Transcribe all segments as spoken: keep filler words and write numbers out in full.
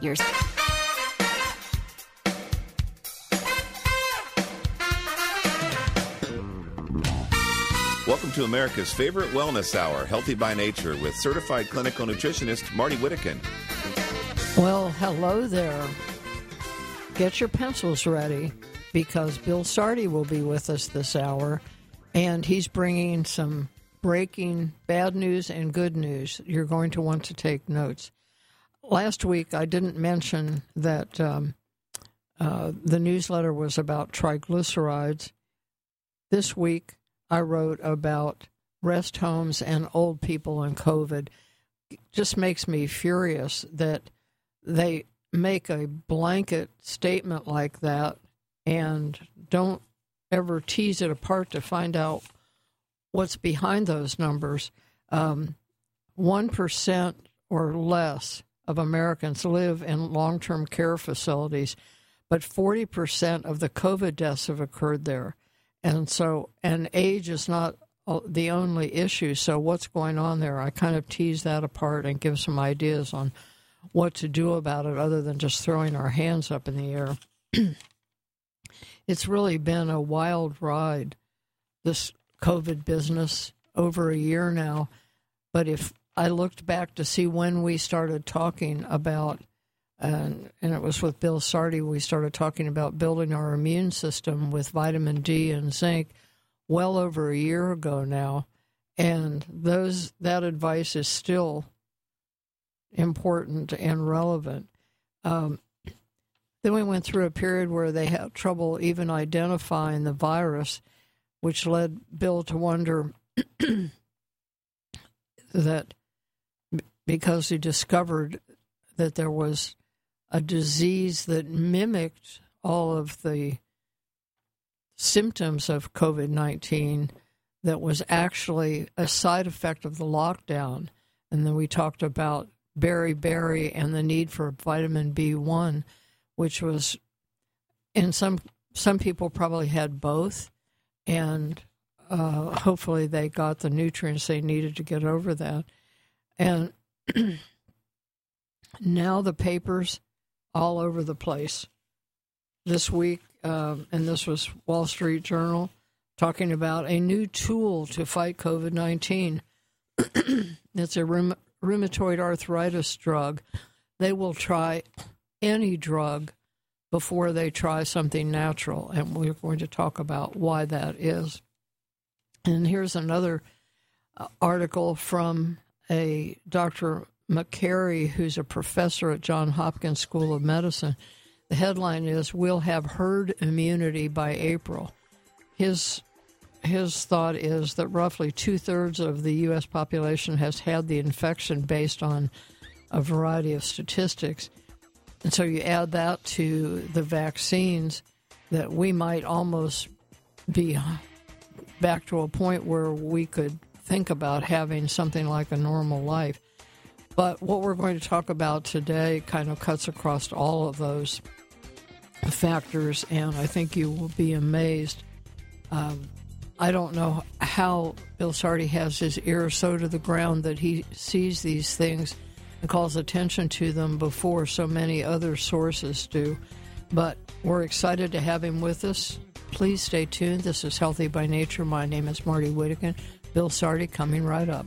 Yours. Welcome to America's favorite wellness hour, Healthy by Nature, with certified clinical nutritionist Marty Whittakin. Well, hello there. Get your pencils ready, because Bill Sardi will be with us this hour, and he's bringing some breaking bad news and good news. You're going to want to take notes. Last week, I didn't mention that um, uh, the newsletter was about triglycerides. This week, I wrote about rest homes and old people and COVID. It just makes me furious that they make a blanket statement like that and don't ever tease it apart to find out what's behind those numbers. Um, one percent or less of Americans live in long-term care facilities, but forty percent of the COVID deaths have occurred there. And so, and age is not the only issue. So what's going on there? I kind of tease that apart and give some ideas on what to do about it other than just throwing our hands up in the air. It's really been a wild ride, this COVID business, over a year now. But if I looked back to see when we started talking about, and, and it was with Bill Sardi, we started talking about building our immune system with vitamin D and zinc well over a year ago now. And those that advice is still important and relevant. Um, then we went through a period where they had trouble even identifying the virus, which led Bill to wonder that because he discovered that there was a disease that mimicked all of the symptoms of COVID nineteen that was actually a side effect of the lockdown. And then we talked about beriberi and the need for vitamin B one, which was, and some some people probably had both, and uh, hopefully they got the nutrients they needed to get over that. And now the papers all over the place. This week, um, and this was Wall Street Journal, talking about a new tool to fight COVID nineteen. It's a rheum- rheumatoid arthritis drug. They will try any drug before they try something natural, and we're going to talk about why that is. And here's another uh, article from a Doctor McCary, who's a professor at Johns Hopkins School of Medicine. The headline is, "We'll have herd immunity by April." His his thought is that roughly two-thirds of the U S population has had the infection based on a variety of statistics. And so you add that to the vaccines, that we might almost be back to a point where we could think about having something like a normal life. But what we're going to talk about today kind of cuts across all of those factors, and I think you will be amazed. Um, I don't know how Bill Sardi has his ear so to the ground that he sees these things and calls attention to them before so many other sources do. But we're excited to have him with us. Please stay tuned. This is Healthy by Nature. My name is Marty Whittakin. Bill Sardi coming right up.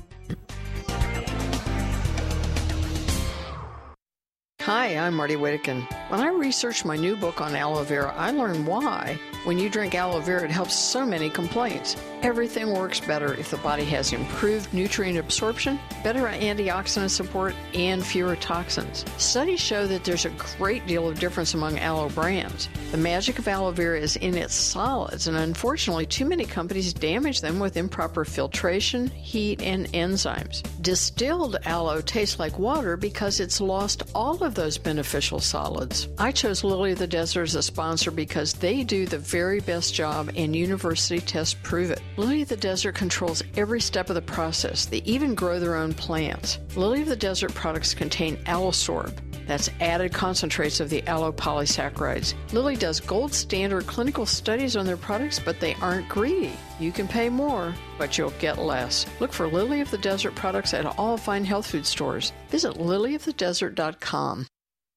Hi, I'm Marty Whittakin. When I researched my new book on aloe vera, I learned why, when you drink aloe vera, it helps so many complaints. Everything works better if the body has improved nutrient absorption, better antioxidant support, and fewer toxins. Studies show that there's a great deal of difference among aloe brands. The magic of aloe vera is in its solids, and unfortunately, too many companies damage them with improper filtration, heat, and enzymes. Distilled aloe tastes like water because it's lost all of those beneficial solids. I chose Lily of the Desert as a sponsor because they do the very best job, and university tests prove it. Lily of the Desert controls every step of the process. They even grow their own plants. Lily of the Desert products contain Allosorb. That's added concentrates of the aloe polysaccharides. Lilly does gold standard clinical studies on their products, but they aren't greedy. You can pay more, but you'll get less. Look for Lily of the Desert products at all fine health food stores. Visit lily of the desert dot com.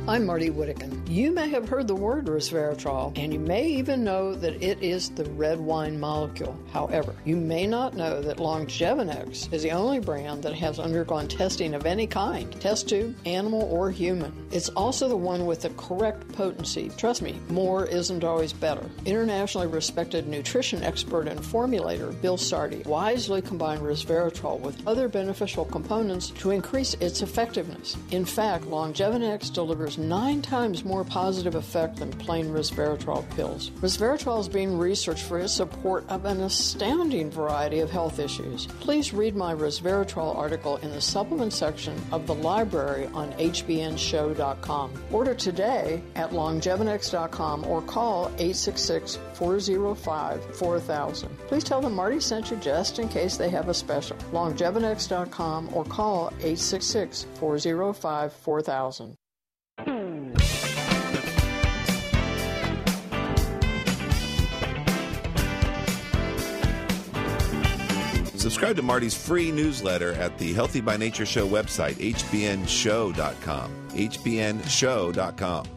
I'm Marty Whittakin. You may have heard the word resveratrol, and you may even know that it is the red wine molecule. However, you may not know that Longevinex is the only brand that has undergone testing of any kind, test tube, animal, or human. It's also the one with the correct potency. Trust me, more isn't always better. Internationally respected nutrition expert and formulator Bill Sardi wisely combined resveratrol with other beneficial components to increase its effectiveness. In fact, Longevinex delivers nine times more positive effect than plain resveratrol pills. Resveratrol is being researched for its support of an astounding variety of health issues. Please read my resveratrol article in the supplement section of the library on H B N show dot com. Order today at longevinex dot com or call eight six six, four oh five, four thousand. Please tell them Marty sent you just in case they have a special. longevinex dot com or call eight six six, four oh five, four thousand. Subscribe to Marty's free newsletter at the Healthy by Nature Show website, H B N show dot com. H B N show dot com.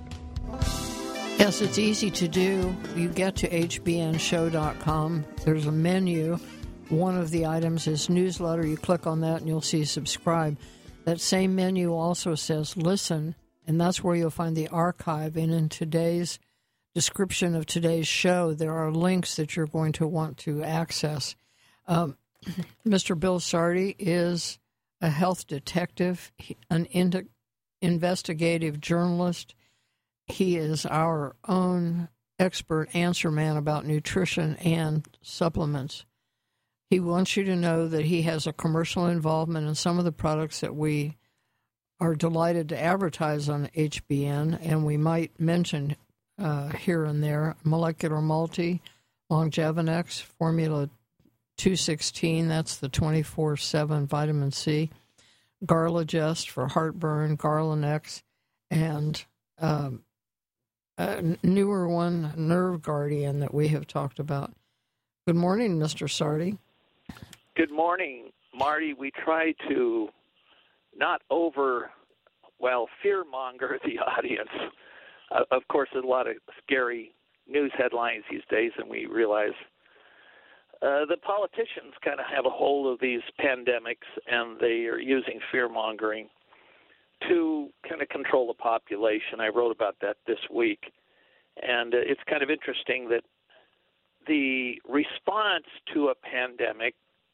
Yes, it's easy to do. You get to H B N show dot com. There's a menu. One of the items is newsletter. You click on that and you'll see subscribe. That same menu also says listen, and that's where you'll find the archive. And in today's description of today's show, there are links that you're going to want to access. Um, Mister Bill Sardi is a health detective, an in- investigative journalist. He is our own expert answer man about nutrition and supplements. He wants you to know that he has a commercial involvement in some of the products that we are delighted to advertise on H B N, and we might mention uh, here and there Molecular Multi, Longevinex, Formula two sixteen, that's the twenty-four seven vitamin C, Garligest for heartburn, Garlinex, and um, a newer one, Nerve Guardian, that we have talked about. Good morning, Mister Sardi. Good morning, Marty. We try to not over, well, fear-monger the audience. Uh, of course, there's a lot of scary news headlines these days, and we realize Uh, the politicians kind of have a hold of these pandemics, and they are using fear-mongering to kind of control the population. I wrote about that this week, and uh, it's kind of interesting that the response to a pandemic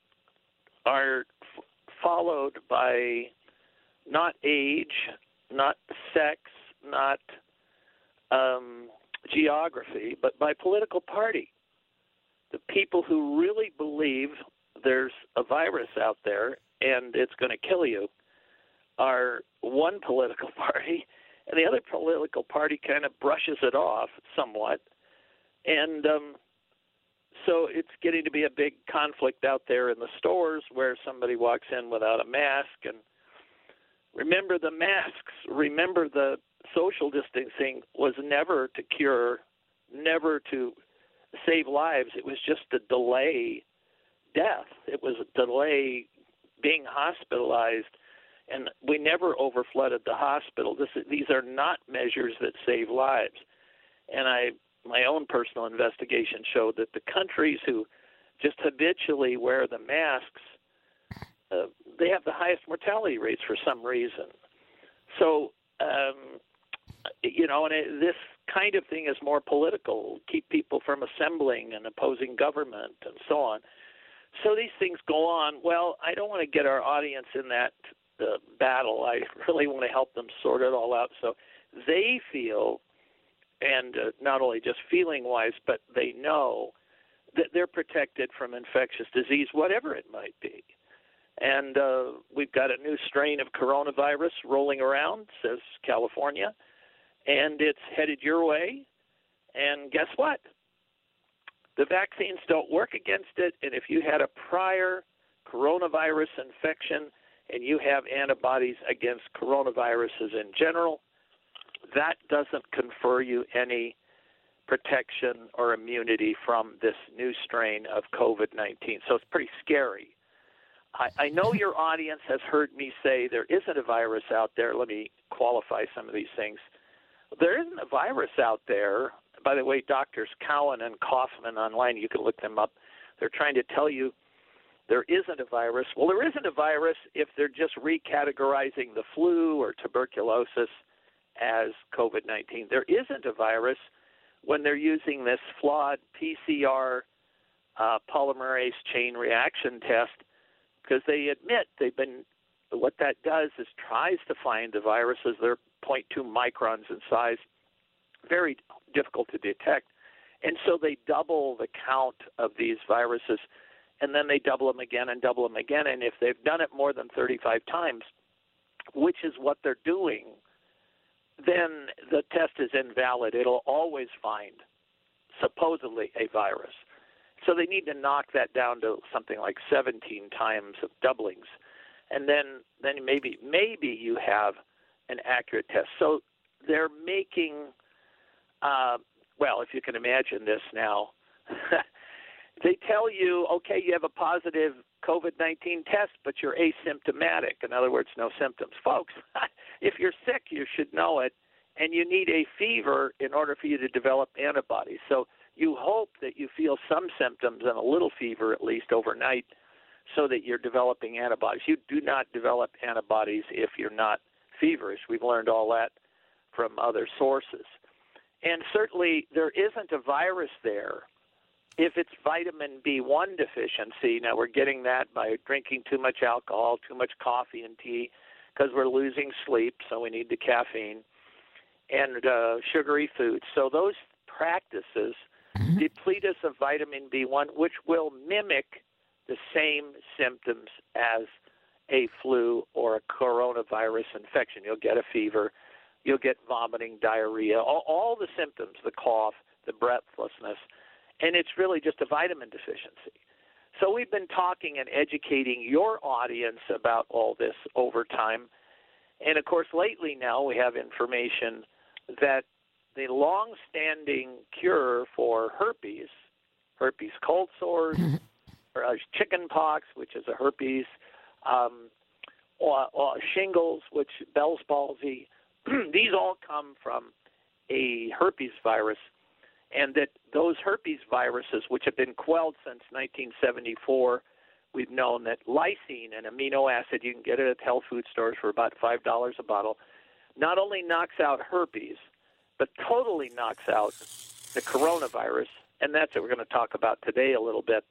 are f- followed by not age, not sex, not um, geography, but by political party. The people who really believe there's a virus out there and it's going to kill you are one political party, and the other political party kind of brushes it off somewhat. And um, so it's getting to be a big conflict out there in the stores where somebody walks in without a mask. And remember the masks, remember the social distancing was never to cure, never to save lives. It was just to delay death. It was a delay being hospitalized, and we never overflooded the hospital. This, these are not measures that save lives. And I, my own personal investigation showed that the countries who just habitually wear the masks, uh, they have the highest mortality rates for some reason. So, um, you know, and it, this kind of thing is more political, keep people from assembling and opposing government and so on. So these things go on. Well, I don't want to get our audience in that uh, battle. I really want to help them sort it all out so they feel, and uh, not only just feeling-wise, but they know that they're protected from infectious disease, whatever it might be. And uh, we've got a new strain of coronavirus rolling around, says California, and it's headed your way. And guess what? The vaccines don't work against it, and if you had a prior coronavirus infection and you have antibodies against coronaviruses in general, that doesn't confer you any protection or immunity from this new strain of COVID nineteen. So it's pretty scary. I, I know your audience has heard me say there isn't a virus out there. Let me qualify some of these things. There isn't a virus out there. By the way, Doctors Cowan and Kaufman online, you can look them up. They're trying to tell you there isn't a virus. Well, there isn't a virus if they're just recategorizing the flu or tuberculosis as COVID nineteen. There isn't a virus when they're using this flawed P C R uh, polymerase chain reaction test, because they admit they've been, what that does is tries to find the viruses. They're zero point two microns in size, very difficult to detect. And so they double the count of these viruses, and then they double them again and double them again. And if they've done it more than thirty-five times, which is what they're doing, then the test is invalid. It'll always find supposedly a virus. So they need to knock that down to something like seventeen times of doublings. And then, then maybe maybe you have an accurate test. So they're making, uh, well, if you can imagine this now, they tell you, okay, you have a positive COVID nineteen test, but you're asymptomatic. In other words, no symptoms. Folks, if you're sick, you should know it, and you need a fever in order for you to develop antibodies. So you hope that you feel some symptoms and a little fever at least overnight so that you're developing antibodies. You do not develop antibodies if you're not feverish. We've learned all that from other sources. And certainly there isn't a virus there if it's vitamin B one deficiency. Now, we're getting that by drinking too much alcohol, too much coffee and tea, because we're losing sleep, so we need the caffeine, and uh, sugary foods. So those practices mm-hmm. deplete us of vitamin B one, which will mimic the same symptoms as a flu or a coronavirus infection. You'll get a fever, you'll get vomiting, diarrhea, all, all the symptoms, the cough, the breathlessness, and it's really just a vitamin deficiency. So we've been talking and educating your audience about all this over time. And, of course, lately now we have information that the long-standing cure for herpes, herpes cold sores, or uh, chicken pox, which is a herpes, um, or, or shingles, which Bell's palsy, these all come from a herpes virus, and that those herpes viruses, which have been quelled since nineteen seventy-four, we've known that lysine, an amino acid, you can get it at health food stores for about five dollars a bottle, not only knocks out herpes, but totally knocks out the coronavirus, and that's what we're going to talk about today a little bit.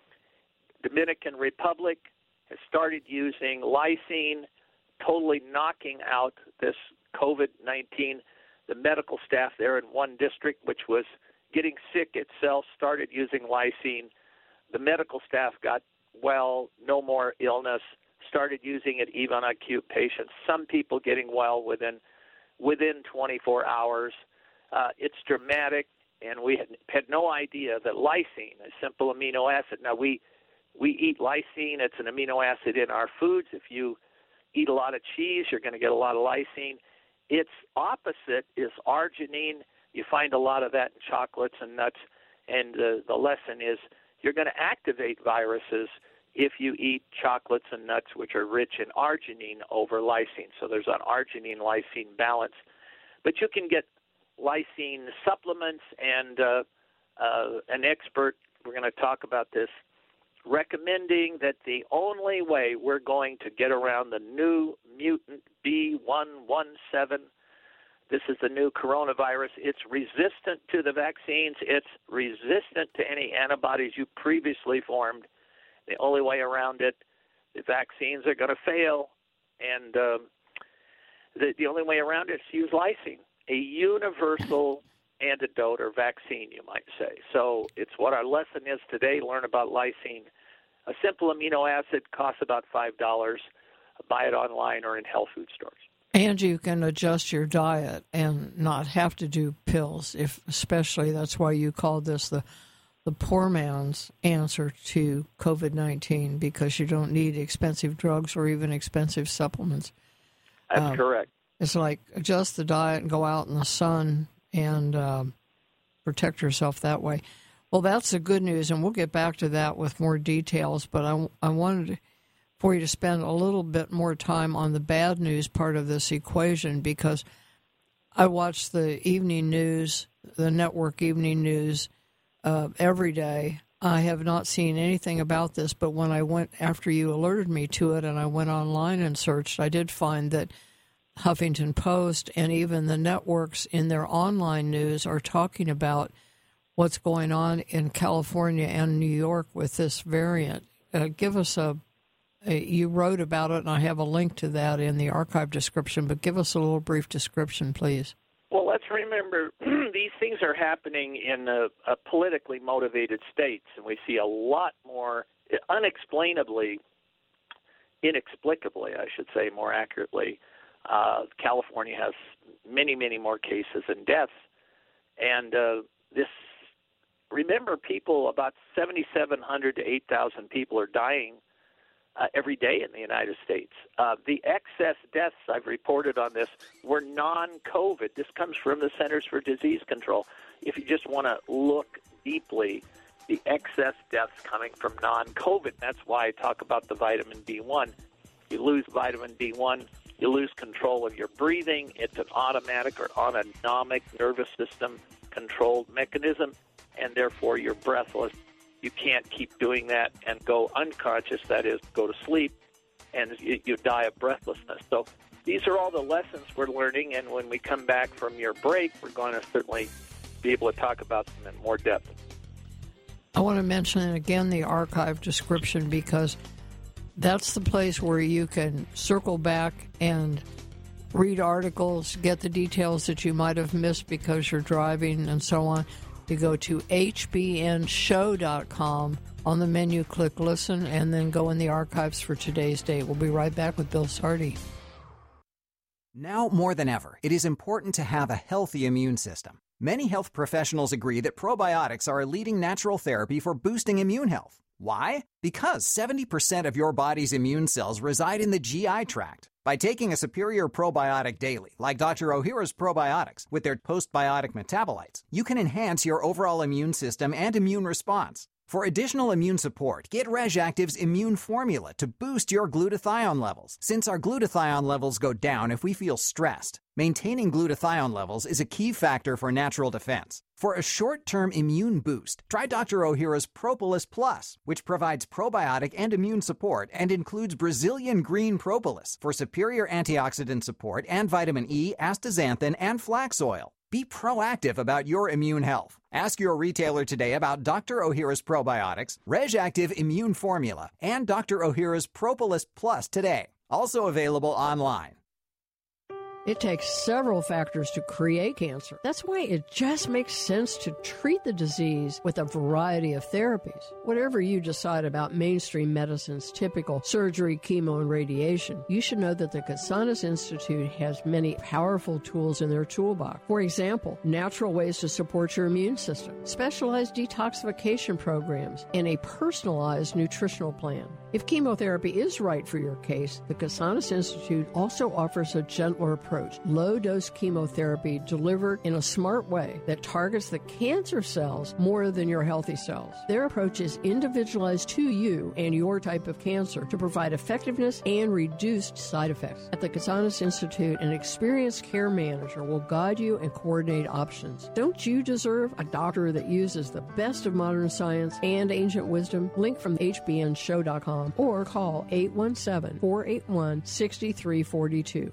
Dominican Republic has started using lysine, totally knocking out this COVID nineteen. The medical staff there in one district, which was getting sick itself, started using lysine. The medical staff got well, no more illness, started using it even on acute patients. Some people getting well within within twenty-four hours. Uh, it's dramatic, and we had, had no idea that lysine, a simple amino acid. Now, we we eat lysine. It's an amino acid in our foods. If you eat a lot of cheese, you're going to get a lot of lysine. Its opposite is arginine. You find a lot of that in chocolates and nuts. And uh, the lesson is you're going to activate viruses if you eat chocolates and nuts, which are rich in arginine over lysine. So there's an arginine-lysine balance. But you can get lysine supplements, and uh, uh, an expert, we're going to talk about this, recommending that the only way we're going to get around the new mutant B one one seven, this is the new coronavirus, it's resistant to the vaccines, it's resistant to any antibodies you previously formed. The only way around it, the vaccines are going to fail, and um, the, the only way around it is to use lysine, a universal antidote or vaccine, you might say. So it's what our lesson is today. Learn about lysine. A simple amino acid costs about five dollars. Buy it online or in health food stores. And you can adjust your diet and not have to do pills, if especially that's why you called this the the poor man's answer to COVID nineteen, because you don't need expensive drugs or even expensive supplements. That's uh, correct. It's like adjust the diet and go out in the sun and uh, protect yourself that way. Well, that's the good news, and we'll get back to that with more details, but I, I wanted for you to spend a little bit more time on the bad news part of this equation, because I watch the evening news, the network evening news, uh, every day. I have not seen anything about this, but when I went, after you alerted me to it and I went online and searched, I did find that Huffington Post and even the networks in their online news are talking about what's going on in California and New York with this variant. Uh, give us a, a, you wrote about it, and I have a link to that in the archive description, but give us a little brief description, please. Well, let's remember these things are happening in a, a politically motivated states, and we see a lot more, unexplainably, inexplicably, I should say more accurately, uh, California has many, many more cases and deaths. And uh, this, remember, people, about seventy-seven hundred to eight thousand people are dying Uh, every day in the United States. Uh, the excess deaths, I've reported on this, were non-COVID. This comes from the Centers for Disease Control. If you just want to look deeply, the excess deaths coming from non-COVID. That's why I talk about the vitamin B one. You lose vitamin B one, you lose control of your breathing. It's an automatic or autonomic nervous system controlled mechanism, and therefore you're breathless. You can't keep doing that and go unconscious, that is, go to sleep, and you, you die of breathlessness. So these are all the lessons we're learning, and when we come back from your break, we're going to certainly be able to talk about them in more depth. I want to mention again the archive description, because that's the place where you can circle back and read articles, get the details that you might have missed because you're driving and so on. You go to H B N show dot com. On the menu, click Listen, and then go in the archives for today's date. We'll be right back with Bill Sardi. Now more than ever, it is important to have a healthy immune system. Many health professionals agree that probiotics are a leading natural therapy for boosting immune health. Why? Because seventy percent of your body's immune cells reside in the G I tract. By taking a superior probiotic daily, like Doctor Ohhira's probiotics, with their postbiotic metabolites, you can enhance your overall immune system and immune response. For additional immune support, get RegActive's Immune Formula to boost your glutathione levels, since our glutathione levels go down if we feel stressed. Maintaining glutathione levels is a key factor for natural defense. For a short-term immune boost, try Doctor Ohhira's Propolis Plus, which provides probiotic and immune support and includes Brazilian green propolis for superior antioxidant support and vitamin E, astaxanthin, and flax oil. Be proactive about your immune health. Ask your retailer today about Doctor Ohhira's probiotics, RegActive Immune Formula, and Doctor Ohhira's Propolis Plus today. Also available online. It takes several factors to create cancer. That's why it just makes sense to treat the disease with a variety of therapies. Whatever you decide about mainstream medicine's typical surgery, chemo, and radiation, you should know that the Casanas Institute has many powerful tools in their toolbox. For example, natural ways to support your immune system, specialized detoxification programs, and a personalized nutritional plan. If chemotherapy is right for your case, the Casanas Institute also offers a gentler approach. Low-dose chemotherapy delivered in a smart way that targets the cancer cells more than your healthy cells. Their approach is individualized to you and your type of cancer to provide effectiveness and reduced side effects. At the Casanas Institute, an experienced care manager will guide you and coordinate options. Don't you deserve a doctor that uses the best of modern science and ancient wisdom? Link from H B N show dot com or call eight one seven, four eight one, six three four two.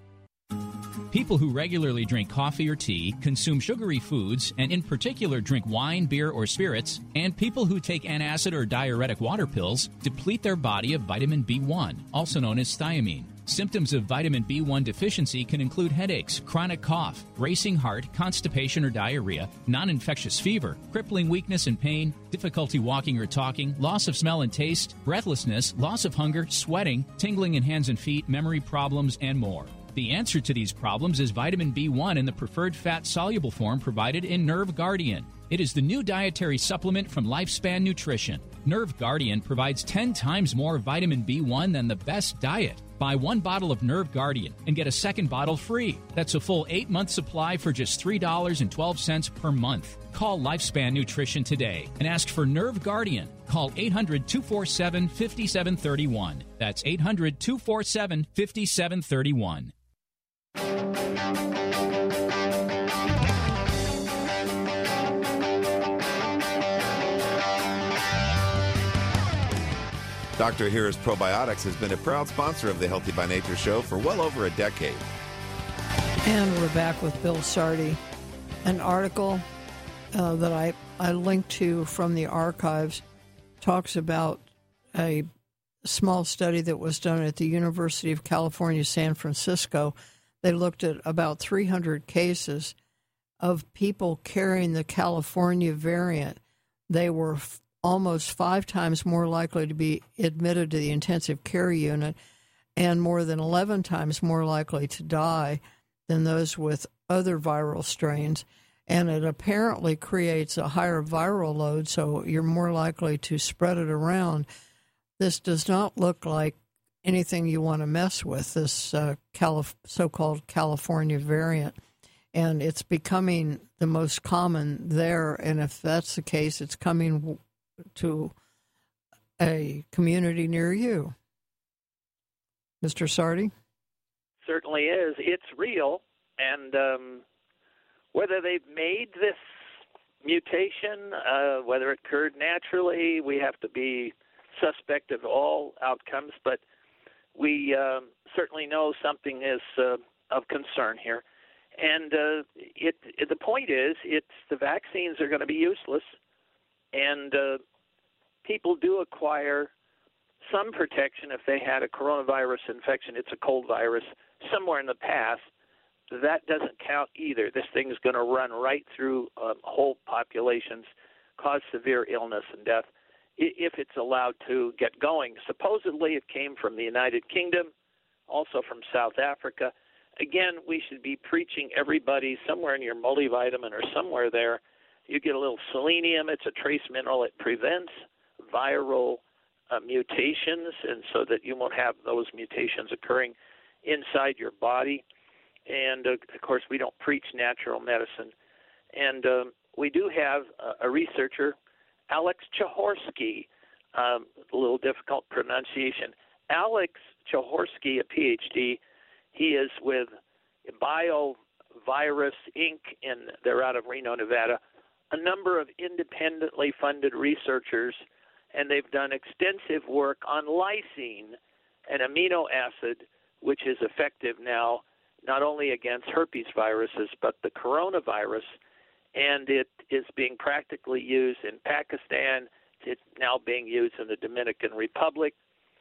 People who regularly drink coffee or tea, consume sugary foods, and in particular drink wine, beer, or spirits, and people who take antacid or diuretic water pills deplete their body of vitamin B one, also known as thiamine. Symptoms of vitamin B one deficiency can include headaches, chronic cough, racing heart, constipation or diarrhea, non-infectious fever, crippling weakness and pain, difficulty walking or talking, loss of smell and taste, breathlessness, loss of hunger, sweating, tingling in hands and feet, memory problems, and more. The answer to these problems is vitamin B one in the preferred fat-soluble form provided in Nerve Guardian. It is the new dietary supplement from Lifespan Nutrition. Nerve Guardian provides ten times more vitamin B one than the best diet. Buy one bottle of Nerve Guardian and get a second bottle free. That's a full eight-month supply for just three dollars and twelve cents per month. Call Lifespan Nutrition today and ask for Nerve Guardian. Call eight hundred, two four seven, five seven three one. That's eight hundred, two four seven, five seven three one. Doctor Here's Probiotics has been a proud sponsor of the Healthy by Nature show for well over a decade. And we're back with Bill Sardi. An article uh, that I, I linked to from the archives talks about a small study that was done at the University of California, San Francisco. They looked at about three hundred cases of people carrying the California variant. They were f- almost five times more likely to be admitted to the intensive care unit and more than eleven times more likely to die than those with other viral strains. And it apparently creates a higher viral load, so you're more likely to spread it around. This does not look like anything you want to mess with, this uh, Calif- so-called California variant. And it's becoming the most common there, and if that's the case, it's coming w- to a community near you. Mister Sardi? Certainly is. It's real, and um, whether they've made this mutation, uh, whether it occurred naturally, we have to be suspect of all outcomes, but we uh, certainly know something is uh, of concern here. And uh, it, it, the point is, it's the vaccines are going to be useless, and uh, people do acquire some protection if they had a coronavirus infection. It's a cold virus somewhere in the past. That doesn't count either. This thing is going to run right through um, whole populations, cause severe illness and death if it's allowed to get going. Supposedly it came from the United Kingdom, also from South Africa. Again, we should be preaching everybody somewhere in your multivitamin or somewhere there. You get a little selenium. It's a trace mineral. It prevents viral uh, mutations, and so that you won't have those mutations occurring inside your body. And, uh, of course, we don't preach natural medicine. And um, we do have a, a researcher, Alex Chihorsky, um, a little difficult pronunciation. Alex Chihorsky, a P H D, he is with BioVirus Incorporated, and they're out of Reno, Nevada, a number of independently funded researchers, and they've done extensive work on lysine, an amino acid which is effective now not only against herpes viruses but the coronavirus, and it is being practically used in Pakistan. It's now being used in the Dominican Republic.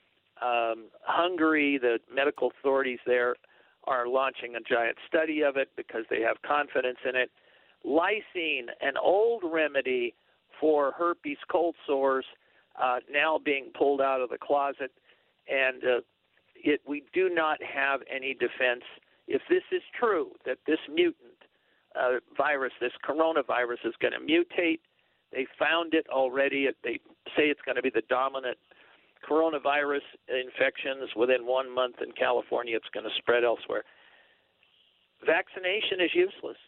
Um, Hungary, the medical authorities there are launching a giant study of it because they have confidence in it. Lysine, an old remedy for herpes cold sores, uh, now being pulled out of the closet, and uh, it, we do not have any defense. If this is true, that this mutant uh, virus, this coronavirus, is going to mutate, they found it already. They say it's going to be the dominant coronavirus infections within one month in California. It's going to spread elsewhere. Vaccination is useless,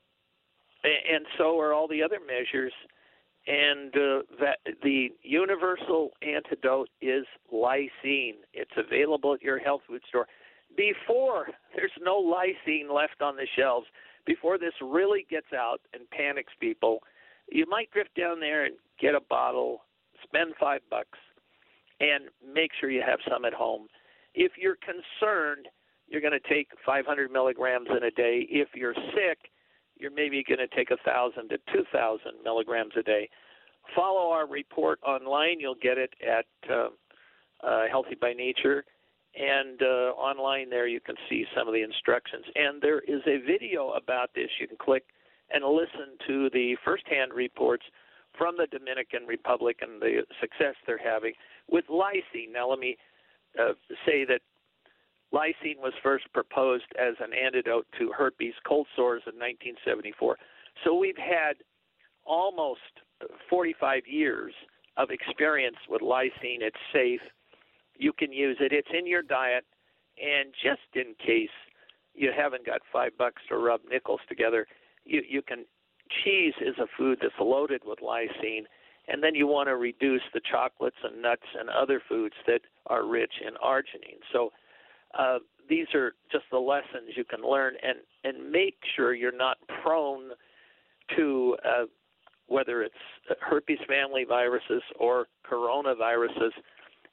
and so are all the other measures. And uh, that the universal antidote is lysine. It's available at your health food store. Before there's no lysine left on the shelves, before this really gets out and panics people, you might drift down there and get a bottle, spend five bucks, and make sure you have some at home. If you're concerned, you're going to take five hundred milligrams in a day. If you're sick, you're maybe going to take one thousand to two thousand milligrams a day. Follow our report online. You'll get it at uh, uh, Healthy by Nature. And uh, online there you can see some of the instructions. And there is a video about this. You can click and listen to the firsthand reports from the Dominican Republic and the success they're having with lysine. Now let me uh, say that lysine was first proposed as an antidote to herpes cold sores in nineteen seventy-four. So we've had almost forty-five years of experience with lysine. It's safe. You can use it. It's in your diet. And just in case you haven't got five bucks to rub nickels together, you, you can. Cheese is a food that's loaded with lysine, and then you want to reduce the chocolates and nuts and other foods that are rich in arginine. So uh, these are just the lessons you can learn, and, and make sure you're not prone to uh, whether it's herpes family viruses or coronaviruses.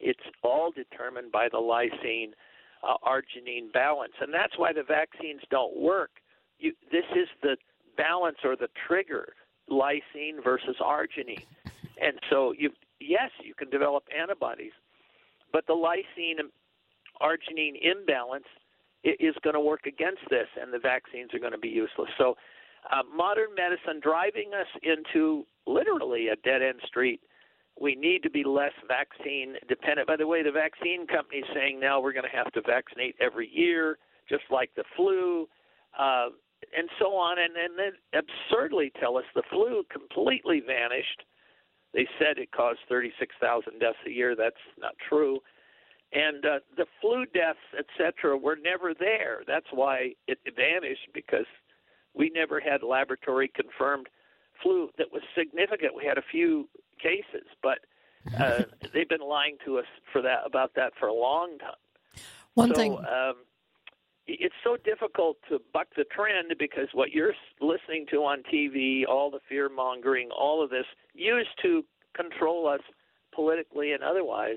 It's all determined by the lysine uh, arginine balance, and that's why the vaccines don't work. You, this is the balance or the trigger, lysine versus arginine. And so, you yes, you can develop antibodies, but the lysine arginine imbalance is going to work against this, and the vaccines are going to be useless. So uh, modern medicine driving us into literally a dead-end street. We need to be less vaccine dependent. By the way, the vaccine company is saying now we're going to have to vaccinate every year, just like the flu, uh, and so on. And, and then absurdly tell us the flu completely vanished. They said it caused thirty-six thousand deaths a year. That's not true. And uh, the flu deaths, et cetera, were never there. That's why it vanished, because we never had laboratory-confirmed flu that was significant. We had a few cases, but uh, they've been lying to us for that about that for a long time. One so, thing, um, it's so difficult to buck the trend, because what you're listening to on T V, all the fear mongering, all of this, used to control us politically and otherwise.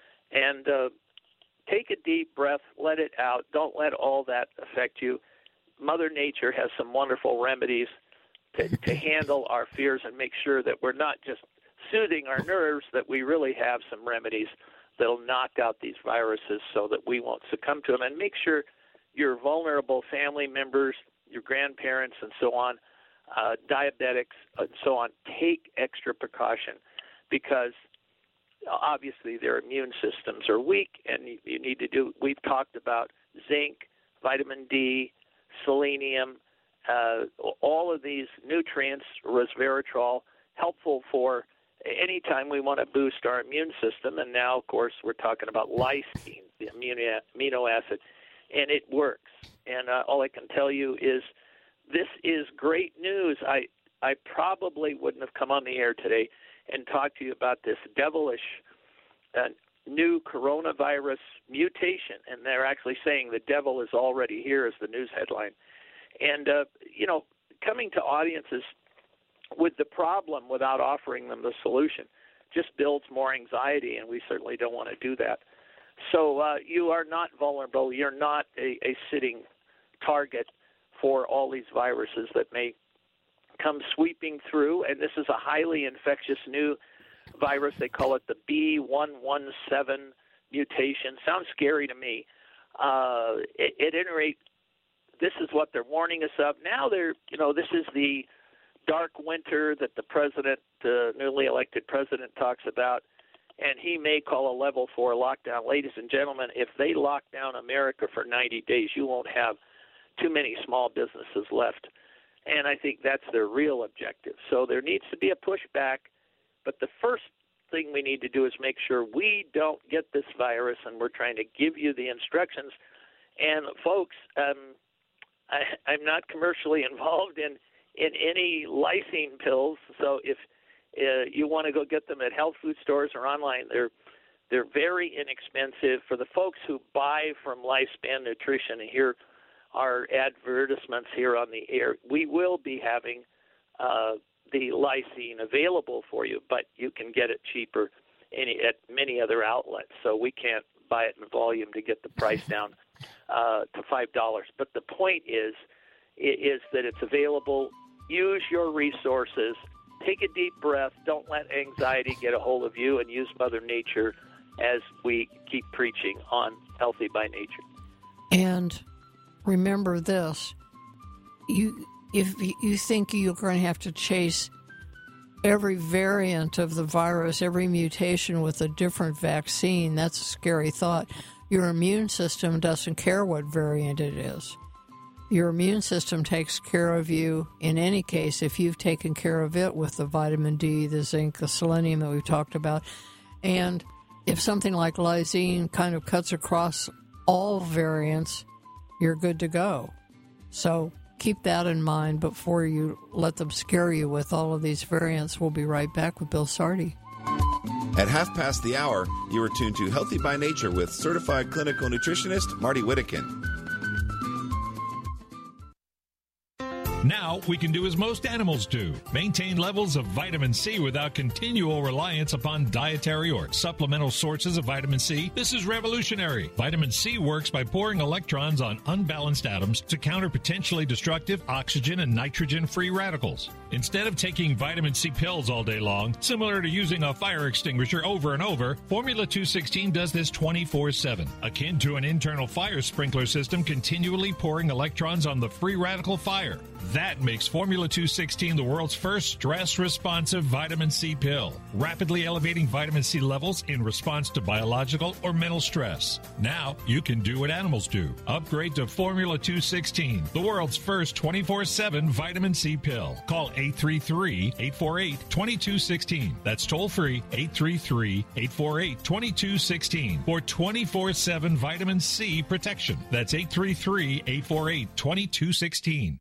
And uh, take a deep breath, let it out. Don't let all that affect you. Mother Nature has some wonderful remedies to, to handle our fears and make sure that we're not just soothing our nerves, that we really have some remedies that'll knock out these viruses so that we won't succumb to them. And make sure your vulnerable family members, your grandparents, and so on, uh, diabetics, and so on, take extra precaution, because obviously their immune systems are weak, and you, you need to do, we've talked about zinc, vitamin D, selenium, uh, all of these nutrients, resveratrol, helpful for any time we want to boost our immune system. And now, of course, we're talking about lysine, the amino acid, and it works. And uh, all I can tell you is this is great news. I, I probably wouldn't have come on the air today and talk to you about this devilish uh, new coronavirus mutation. And they're actually saying the devil is already here, as the news headline. And, uh, you know, coming to audiences with the problem without offering them the solution just builds more anxiety, and we certainly don't want to do that. So uh, you are not vulnerable. You're not a, a sitting target for all these viruses that may come sweeping through, and this is a highly infectious new virus. They call it the B one one seven mutation. Sounds scary to me. Uh, at, at any rate, this is what they're warning us of. Now they're, you know, this is the dark winter that the president, the newly elected president, talks about, and he may call a level four lockdown. Ladies and gentlemen, if they lock down America for ninety days, you won't have too many small businesses left. And I think that's their real objective. So there needs to be a pushback. But the first thing we need to do is make sure we don't get this virus, and we're trying to give you the instructions. And folks, um, I, I'm not commercially involved in, in any lysine pills. So if uh, you want to go get them at health food stores or online, they're they're very inexpensive. For the folks who buy from Lifespan Nutrition and hear our advertisements here on the air, we will be having uh, the lysine available for you, but you can get it cheaper any, at many other outlets. So we can't buy it in volume to get the price down uh, to five dollars. But the point is, is that it's available. Use your resources. Take a deep breath. Don't let anxiety get a hold of you, and use Mother Nature as we keep preaching on Healthy by Nature. And remember this, you if you think you're going to have to chase every variant of the virus, every mutation with a different vaccine, that's a scary thought. Your immune system doesn't care what variant it is. Your immune system takes care of you in any case if you've taken care of it with the vitamin D, the zinc, the selenium that we've talked about. And if something like lysine kind of cuts across all variants, you're good to go. So keep that in mind before you let them scare you with all of these variants. We'll be right back with Bill Sardi. At half past the hour, you are tuned to Healthy by Nature with certified clinical nutritionist Marty Whittakin. Now we can do as most animals do, maintain levels of vitamin C without continual reliance upon dietary or supplemental sources of vitamin C. This is revolutionary. Vitamin C works by pouring electrons on unbalanced atoms to counter potentially destructive oxygen and nitrogen free radicals. Instead of taking vitamin C pills all day long, similar to using a fire extinguisher over and over, Formula two sixteen does this twenty-four seven, akin to an internal fire sprinkler system continually pouring electrons on the free radical fire. That makes Formula two sixteen the world's first stress-responsive vitamin C pill, rapidly elevating vitamin C levels in response to biological or mental stress. Now you can do what animals do. Upgrade to Formula two sixteen, the world's first twenty-four seven vitamin C pill. Call eight three three, eight four eight, two two one six. That's toll-free, eight three three, eight four eight, two two one six for twenty-four seven vitamin C protection. That's eight three three, eight four eight, two two one six.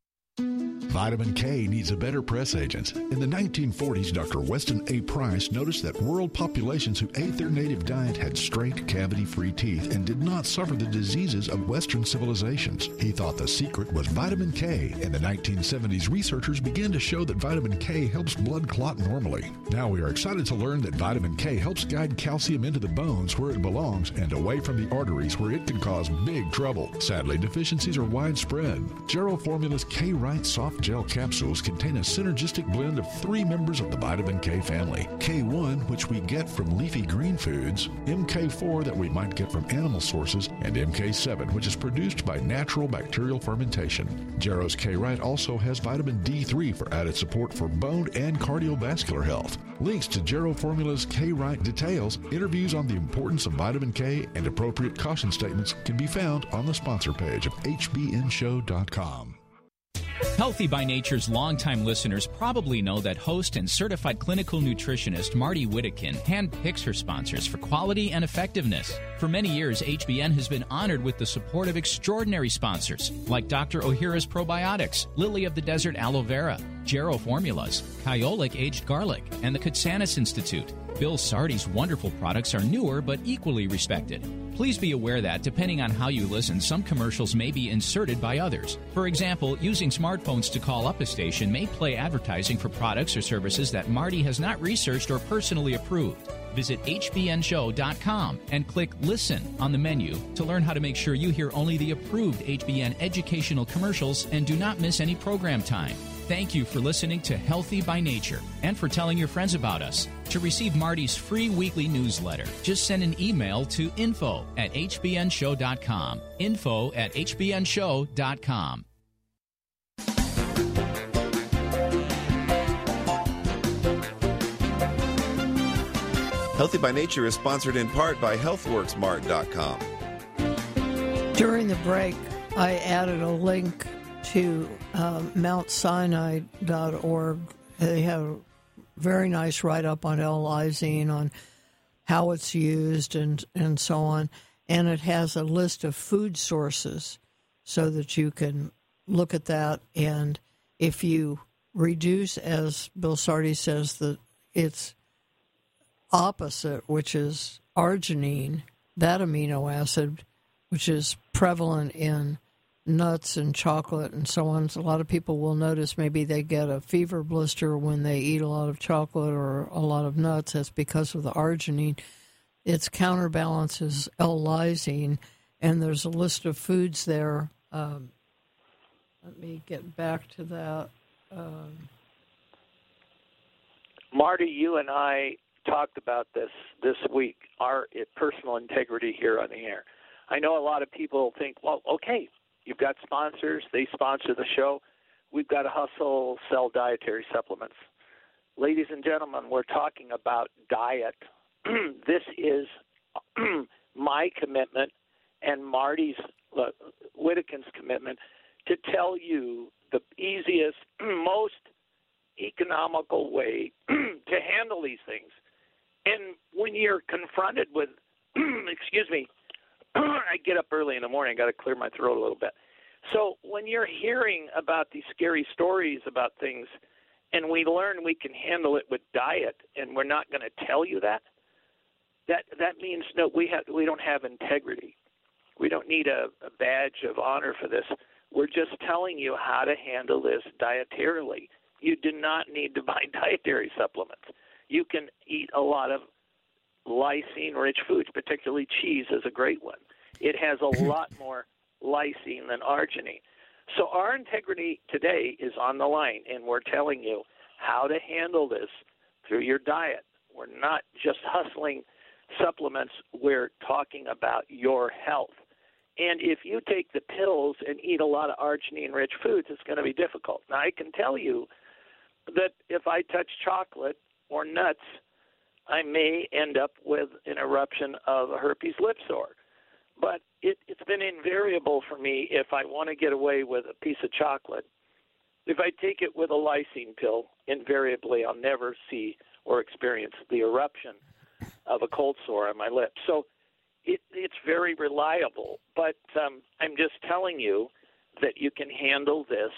Vitamin K needs a better press agent. In the nineteen forties, Doctor Weston A. Price noticed that world populations who ate their native diet had straight, cavity-free teeth and did not suffer the diseases of Western civilizations. He thought the secret was vitamin K. In the nineteen seventies, researchers began to show that vitamin K helps blood clot normally. Now we are excited to learn that vitamin K helps guide calcium into the bones where it belongs and away from the arteries where it can cause big trouble. Sadly, deficiencies are widespread. Gero Formula's K-Rite Soft Gel capsules contain a synergistic blend of three members of the vitamin K family. K one, which we get from leafy green foods, M K four that we might get from animal sources, and M K seven, which is produced by natural bacterial fermentation. Gero's K-Rite also has vitamin D three for added support for bone and cardiovascular health. Links to Gero Formula's K-Rite details, interviews on the importance of vitamin K, and appropriate caution statements can be found on the sponsor page of H B N show dot com. Healthy by Nature's longtime listeners probably know that host and certified clinical nutritionist Marty Whittakin handpicks her sponsors for quality and effectiveness. For many years, H B N has been honored with the support of extraordinary sponsors like Doctor Ohhira's Probiotics, Lily of the Desert Aloe Vera, Gero Formulas, Kyolic Aged Garlic, and the Kutsanis Institute. Bill Sardi's wonderful products are newer but equally respected. Please be aware that, depending on how you listen, some commercials may be inserted by others. For example, using smartphones to call up a station may play advertising for products or services that Marty has not researched or personally approved. Visit H B N show dot com and click Listen on the menu to learn how to make sure you hear only the approved H B N educational commercials and do not miss any program time. Thank you for listening to Healthy by Nature and for telling your friends about us. To receive Marty's free weekly newsletter, just send an email to info at H B N show dot com. Info at H B N show dot com. Healthy by Nature is sponsored in part by health works mart dot com. During the break, I added a link to uh, Mount Sinai dot org. They have a very nice write-up on L-lysine, on how it's used and, and so on. And it has a list of food sources so that you can look at that. And if you reduce, as Bill Sardi says, that it's opposite, which is arginine, that amino acid, which is prevalent in nuts and chocolate and so on. So a lot of people will notice maybe they get a fever blister when they eat a lot of chocolate or a lot of nuts. That's because of the arginine. Its counterbalances L-lysine, and there's a list of foods there. Um, let me get back to that. Um, Marty, you and I talked about this this week, our personal integrity here on the air. I know a lot of people think, well, okay, you've got sponsors, they sponsor the show, we've got to hustle, sell dietary supplements. Ladies and gentlemen, we're talking about diet. This is my commitment and Marty's uh, Whittakin's commitment to tell you the easiest, most economical way to handle these things. And when you're confronted with, excuse me, I get up early in the morning, I got to clear my throat a little bit. So when you're hearing about these scary stories about things, and we learn we can handle it with diet, and we're not going to tell you that, that that means no, we have we don't have integrity. We don't need a, a badge of honor for this. We're just telling you how to handle this dietarily. You do not need to buy dietary supplements. You can eat a lot of lysine-rich foods, particularly cheese is a great one. It has a lot more lysine than arginine. So our integrity today is on the line, and we're telling you how to handle this through your diet. We're not just hustling supplements. We're talking about your health. And if you take the pills and eat a lot of arginine-rich foods, it's going to be difficult. Now, I can tell you that if I touch chocolate or nuts, I may end up with an eruption of a herpes lip sore. But it, it's been invariable for me if I want to get away with a piece of chocolate. If I take it with a lysine pill, invariably I'll never see or experience the eruption of a cold sore on my lips. So it, it's very reliable. But um, I'm just telling you that you can handle this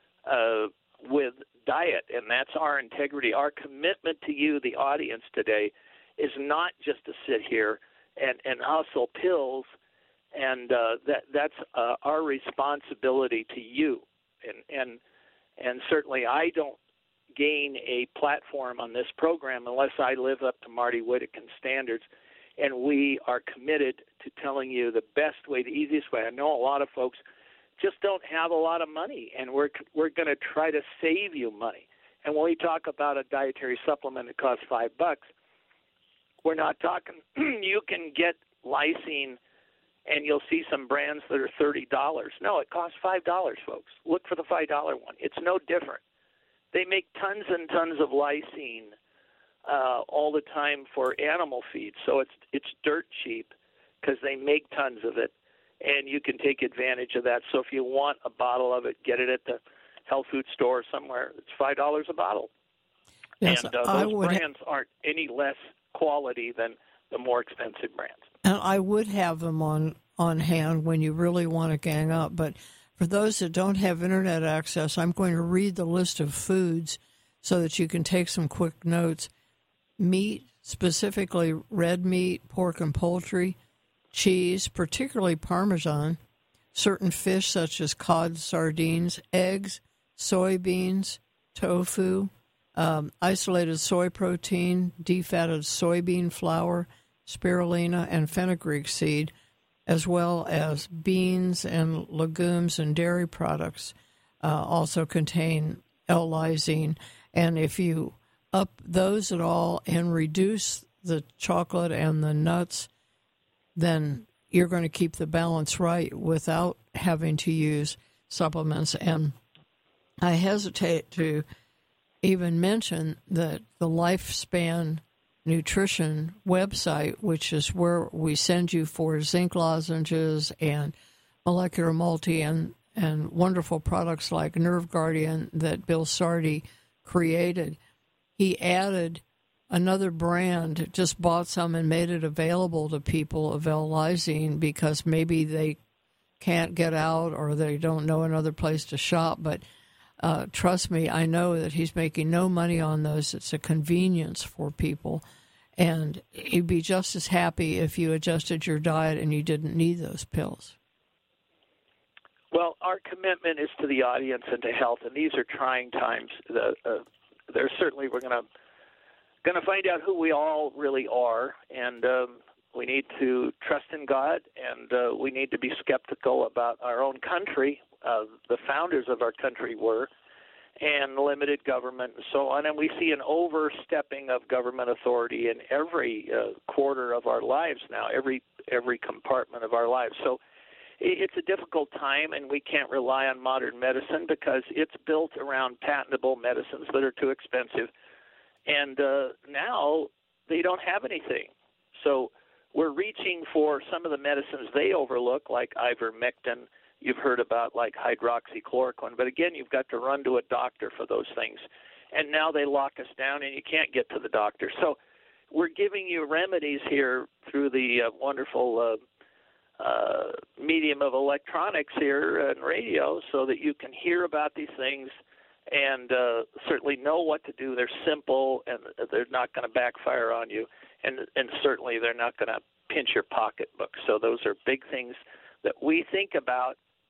uh, with diet, and that's our integrity. Our commitment to you, the audience today, is not just to sit here and, and hustle pills, and uh, that that's uh, our responsibility to you. And, and and certainly I don't gain a platform on this program unless I live up to Marty Whittakin standards, and we are committed to telling you the best way, the easiest way. I know a lot of folks just don't have a lot of money, and we're we're going to try to save you money. And when we talk about a dietary supplement that costs five bucks, we're not talking. You can get lysine, and you'll see some brands that are thirty dollars. No, it costs five dollars, folks. Look for the five dollar one. It's no different. They make tons and tons of lysine uh, all the time for animal feed, so it's it's dirt cheap because they make tons of it. And you can take advantage of that. So if you want a bottle of it, get it at the health food store or somewhere. It's five dollars a bottle. Yes, and uh, I those would brands ha- aren't any less quality than the more expensive brands. And I would have them on, on hand when you really want to gang up. But for those that don't have Internet access, I'm going to read the list of foods so that you can take some quick notes. Meat, specifically red meat, pork and poultry, cheese, particularly Parmesan, certain fish such as cod, sardines, eggs, soybeans, tofu, um, isolated soy protein, defatted soybean flour, spirulina, and fenugreek seed, as well as beans and legumes and dairy products uh, also contain L-lysine. And if you up those at all and reduce the chocolate and the nuts, then you're going to keep the balance right without having to use supplements. And I hesitate to even mention that the Lifespan Nutrition website, which is where we send you for zinc lozenges and molecular multi and, and wonderful products like Nerve Guardian that Bill Sardi created, he added another brand, just bought some and made it available to people of L-lysine because maybe they can't get out or they don't know another place to shop. But uh, trust me, I know that he's making no money on those. It's a convenience for people. And he'd be just as happy if you adjusted your diet and you didn't need those pills. Well, our commitment is to the audience and to health, and these are trying times. The, uh, there's certainly, we're going to going to find out who we all really are, and um, we need to trust in God, and uh, we need to be skeptical about our own country. Uh, the founders of our country were, and limited government and so on, and we see an overstepping of government authority in every uh, quarter of our lives now, every every compartment of our lives. So it's a difficult time, and we can't rely on modern medicine because it's built around patentable medicines that are too expensive. And uh, now they don't have anything. So we're reaching for some of the medicines they overlook, like ivermectin. You've heard about like hydroxychloroquine. But again, you've got to run to a doctor for those things. And now they lock us down, and you can't get to the doctor. So we're giving you remedies here through the uh, wonderful uh, uh, medium of electronics here and radio so that you can hear about these things and uh, certainly know what to do. They're simple, and they're not going to backfire on you, and and certainly they're not going to pinch your pocketbook. So those are big things that we think about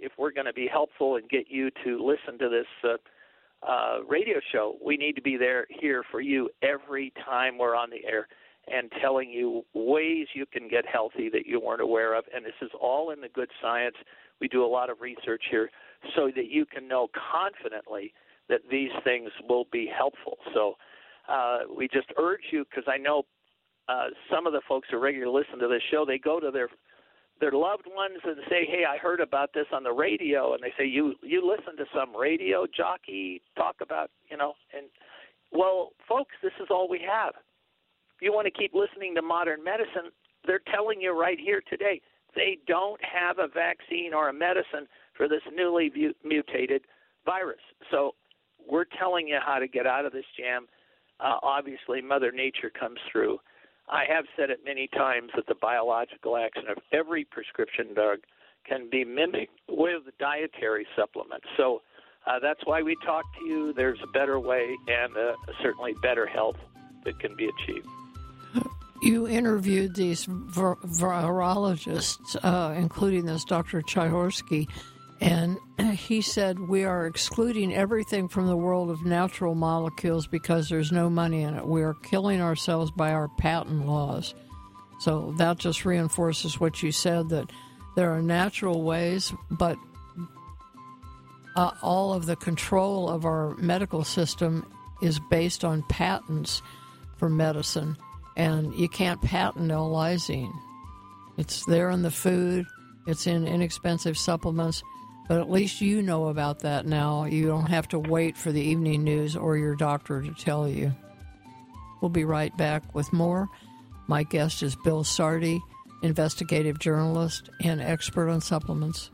if we're going to be helpful and get you to listen to this uh, uh, radio show, we need to be there here for you every time we're on the air and telling you ways you can get healthy that you weren't aware of. And this is all in the good science. We do a lot of research here so that you can know confidently that these things will be helpful. So uh, we just urge you, because I know uh, some of the folks who regularly listen to this show, they go to their their loved ones and say, hey, I heard about this on the radio. And they say, you you listen to some radio jockey talk about, you know. And, well, folks, this is all we have. If you want to keep listening to modern medicine, they're telling you right here today, they don't have a vaccine or a medicine for this newly mutated virus. So we're telling you how to get out of this jam. Uh, obviously, Mother Nature comes through. I have said it many times that the biological action of every prescription drug can be mimicked with dietary supplements. So uh, that's why we talk to you. There's a better way and uh, certainly better health that can be achieved. You interviewed these vir- virologists, uh, including this Doctor Chihorsky, and he said we are excluding everything from the world of natural molecules because there's no money in it. We are killing ourselves by our patent laws. So that just reinforces what you said, that there are natural ways, but uh, all of the control of our medical system is based on patents for medicine. And you can't patent L-lysine. It's there in the food. It's in inexpensive supplements. But at least you know about that now. You don't have to wait for the evening news or your doctor to tell you. We'll be right back with more. My guest is Bill Sardi, investigative journalist and expert on supplements.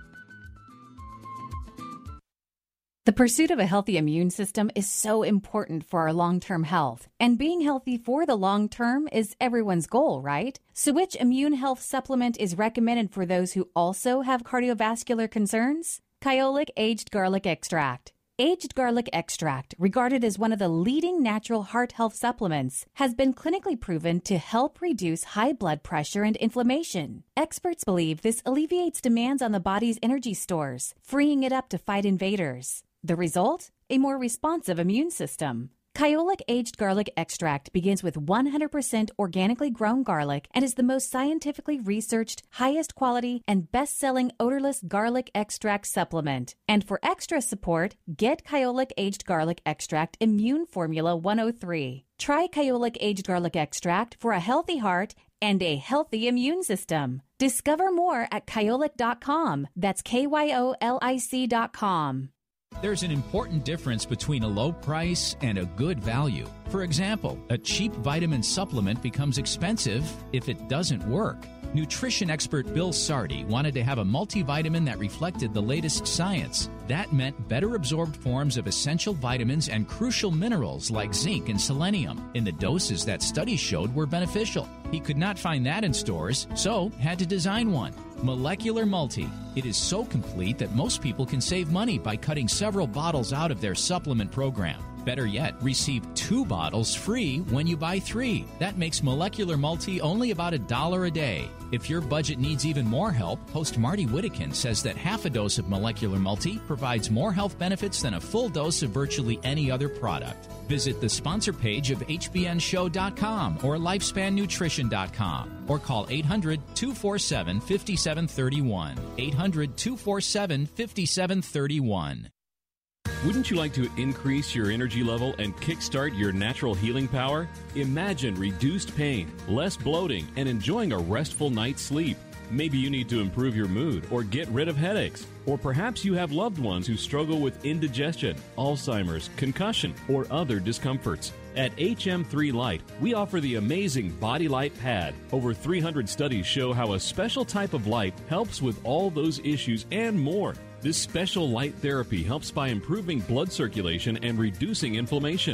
The pursuit of a healthy immune system is so important for our long-term health. And being healthy for the long term is everyone's goal, right? So which immune health supplement is recommended for those who also have cardiovascular concerns? Kyolic Aged Garlic Extract. Aged garlic extract, regarded as one of the leading natural heart health supplements, has been clinically proven to help reduce high blood pressure and inflammation. Experts believe this alleviates demands on the body's energy stores, freeing it up to fight invaders. The result? A more responsive immune system. Kyolic Aged Garlic Extract begins with one hundred percent organically grown garlic and is the most scientifically researched, highest quality, and best-selling odorless garlic extract supplement. And for extra support, get Kyolic Aged Garlic Extract Immune Formula one oh three. Try Kyolic Aged Garlic Extract for a healthy heart and a healthy immune system. Discover more at kyolic dot com. That's K Y O L I C dot com. There's an important difference between a low price and a good value. For example, a cheap vitamin supplement becomes expensive if it doesn't work. Nutrition expert Bill Sardi wanted to have a multivitamin that reflected the latest science. That meant better absorbed forms of essential vitamins and crucial minerals like zinc and selenium in the doses that studies showed were beneficial. He could not find that in stores, so had to design one. Molecular Multi. It is so complete that most people can save money by cutting several bottles out of their supplement program. Better yet, receive two bottles free when you buy three. That makes Molecular Multi only about a dollar a day. If your budget needs even more help, host Marty Whittakin says that half a dose of Molecular Multi provides more health benefits than a full dose of virtually any other product. Visit the sponsor page of H B N show dot com or lifespan nutrition dot com or call eight hundred, two four seven, five seven three one. eight hundred, two four seven, five seven three one. Wouldn't you like to increase your energy level and kickstart your natural healing power? Imagine reduced pain, less bloating, and enjoying a restful night's sleep. Maybe you need to improve your mood or get rid of headaches. Or perhaps you have loved ones who struggle with indigestion, Alzheimer's, concussion, or other discomforts. At H M three Light, we offer the amazing Body Light Pad. Over three hundred studies show how a special type of light helps with all those issues and more. This special light therapy helps by improving blood circulation and reducing inflammation.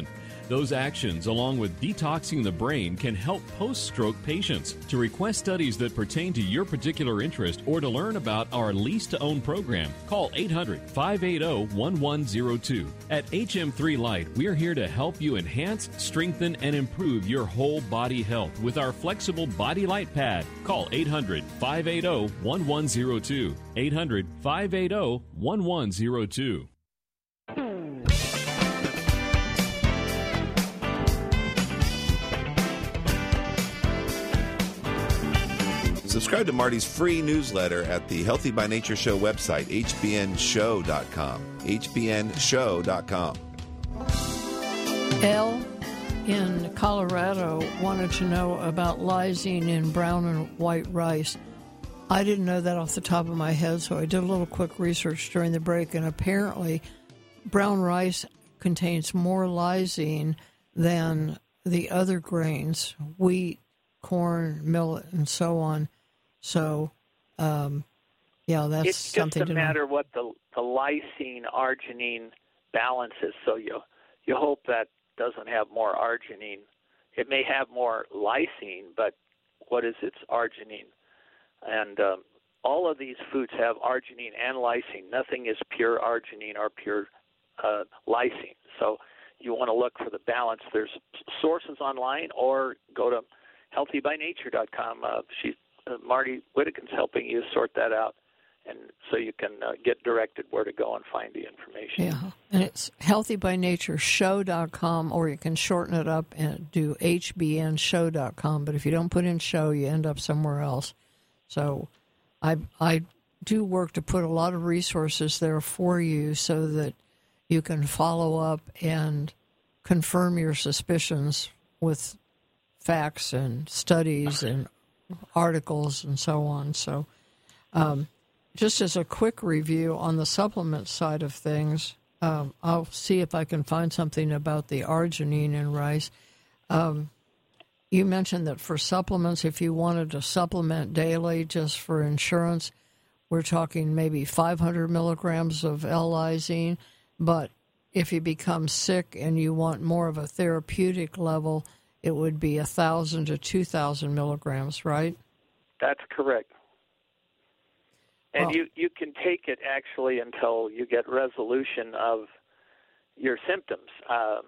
Those actions, along with detoxing the brain, can help post-stroke patients. To request studies that pertain to your particular interest or to learn about our lease-to-own program, call eight hundred, five eight zero, one one zero two. At H M three Light, we're here to help you enhance, strengthen, and improve your whole body health with our flexible Body Light Pad. Call eight hundred, five eight zero, one one zero two. eight hundred, five eight zero, one one zero two. Subscribe to Marty's free newsletter at the Healthy by Nature Show website, H B N show dot com. H B N show dot com. Elle in Colorado wanted to know about lysine in brown and white rice. I didn't know that off the top of my head, so I did a little quick research during the break, and apparently brown rice contains more lysine than the other grains, wheat, corn, millet, and so on. So, um, yeah, that's it's something just a to matter know. what the, the lysine arginine balance is. So you you hope that doesn't have more arginine. It may have more lysine, but what is its arginine? And um, all of these foods have arginine and lysine. Nothing is pure arginine or pure uh, lysine. So you want to look for the balance. There's sources online, or go to healthy by nature dot com. Uh, she, uh, Marty Whittakin's helping you sort that out, and so you can uh, get directed where to go and find the information. Yeah, and it's healthy by nature show dot com, or you can shorten it up and do H B N show dot com. But if you don't put in show, you end up somewhere else. So I, I do work to put a lot of resources there for you so that you can follow up and confirm your suspicions with facts and studies and articles and so on. So um, just as a quick review on the supplement side of things, um, I'll see if I can find something about the arginine in rice. Um, you mentioned that for supplements, if you wanted to supplement daily just for insurance, we're talking maybe five hundred milligrams of L-lysine. But if you become sick and you want more of a therapeutic level, it would be one thousand to two thousand milligrams, right? That's correct. And Well, you, you can take it actually until you get resolution of your symptoms. Um,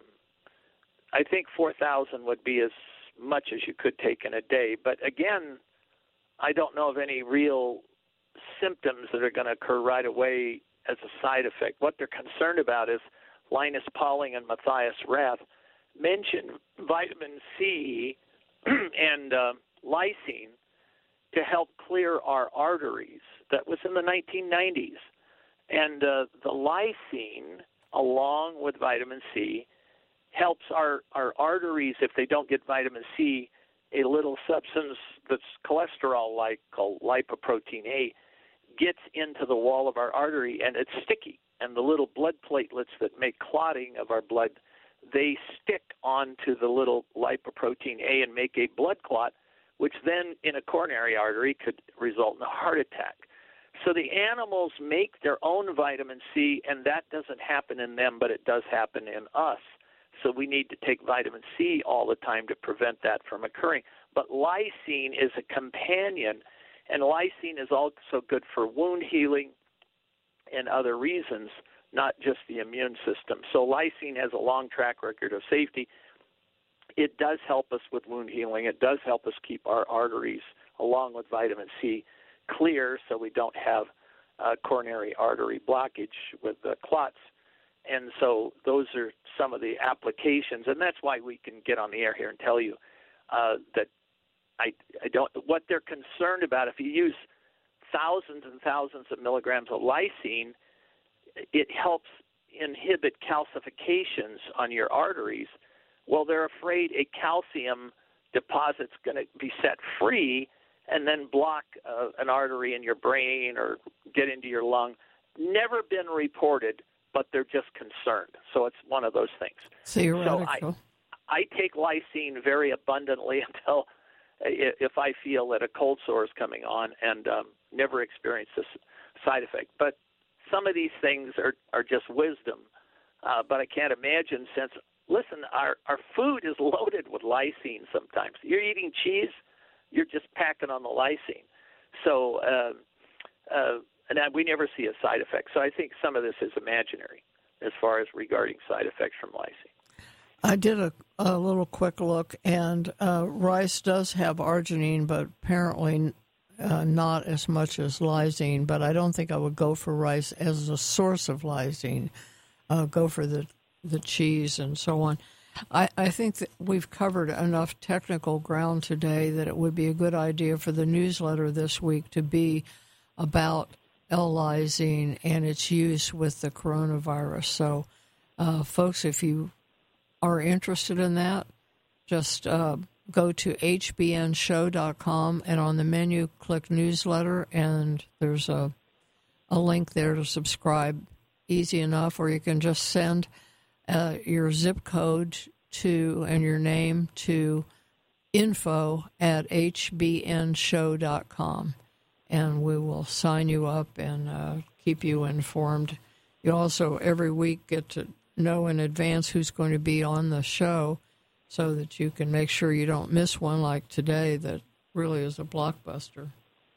I think four thousand would be as much as you could take in a day. But again, I don't know of any real symptoms that are going to occur right away as a side effect. What they're concerned about is Linus Pauling and Matthias Rath mentioned vitamin C and uh, lysine to help clear our arteries. That was in the nineteen nineties. And uh, the lysine, along with vitamin C, helps our, our arteries, if they don't get vitamin C, a little substance that's cholesterol-like called lipoprotein A, gets into the wall of our artery, and it's sticky. And the little blood platelets that make clotting of our blood, they stick onto the little lipoprotein A and make a blood clot, which then in a coronary artery could result in a heart attack. So the animals make their own vitamin C, and that doesn't happen in them, but it does happen in us. So we need to take vitamin C all the time to prevent that from occurring. But lysine is a companion, and lysine is also good for wound healing and other reasons, not just the immune system. So lysine has a long track record of safety. It does help us with wound healing. It does help us keep our arteries, along with vitamin C, clear so we don't have uh, coronary artery blockage with the clots. And so those are some of the applications, and that's why we can get on the air here and tell you uh, that I, I don't. What they're concerned about, if you use thousands and thousands of milligrams of lysine, it helps inhibit calcifications on your arteries. Well, they're afraid a calcium deposit's going to be set free and then block uh, an artery in your brain or get into your lung. Never been reported, but they're just concerned. So it's one of those things. Theoretical. So I, I take lysine very abundantly until if I feel that a cold sore is coming on, and um, never experience this side effect. But some of these things are, are just wisdom. Uh, but I can't imagine, since listen, our, our food is loaded with lysine sometimes. You're eating cheese, you're just packing on the lysine. So, uh, uh, and we never see a side effect. So I think some of this is imaginary as far as regarding side effects from lysine. I did a, a little quick look, and uh, rice does have arginine, but apparently uh, not as much as lysine. But I don't think I would go for rice as a source of lysine. Uh, go for the, the cheese and so on. I, I think that we've covered enough technical ground today that it would be a good idea for the newsletter this week to be about L-lysine and its use with the coronavirus. So, uh, folks, if you are interested in that, just uh, go to H B N show dot com and on the menu click newsletter, and there's a a link there to subscribe. Easy enough, or you can just send uh, your zip code to and your name to info at H B N show dot com, and we will sign you up and uh, keep you informed. You also every week get to know in advance who's going to be on the show so that you can make sure you don't miss one like today that really is a blockbuster.